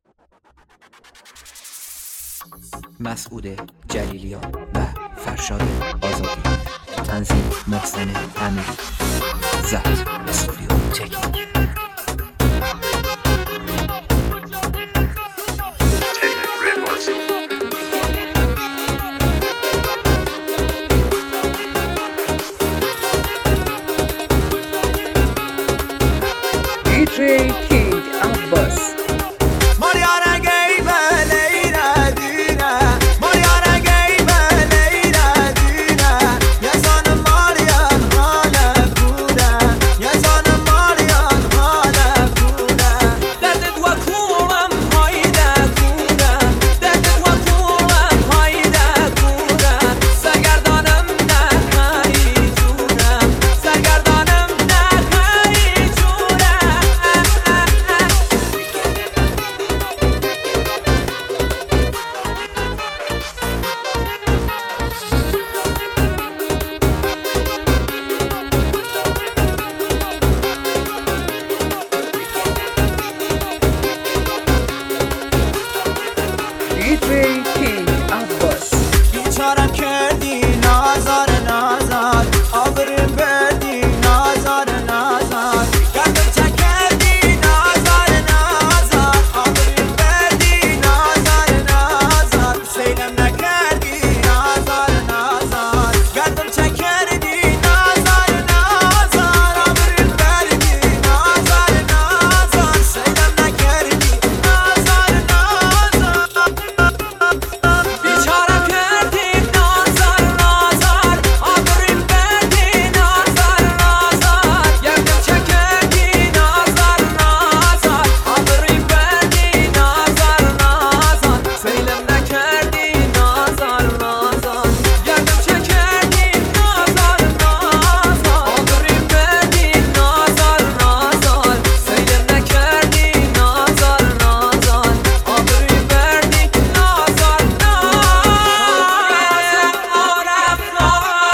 مسعود جلیلیان و فرشاد آزادی. تنظیم محسن امیری. ضبط استودیو تکنیک. DJ King Abbas. DJ King Abbas. بیچارم کردی نازار نازار، آبرم بردی نازار نازار، گردم چکردی نازار نازار، آبرم بردی نازار نازار، سیلم نکردی نازار نازار، گردم چکردی نازار نازار، آبرم بردی نازار نازار، سیلم نکردی نازار نازار. بیچارم کردی نازار نازار، آبریم بردی نازار نازار، گردم چکردی نازار نازار، آبریم بردی نازار نازار، سیلم نکردی نازار نازار، گردم چکردی نازار نازار، آبریم بردی نازار نازار، سیلم نکردی نازار نازار، آبریم بردی نازار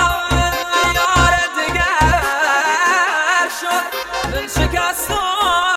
نازار. یار دگر شد دل شکستم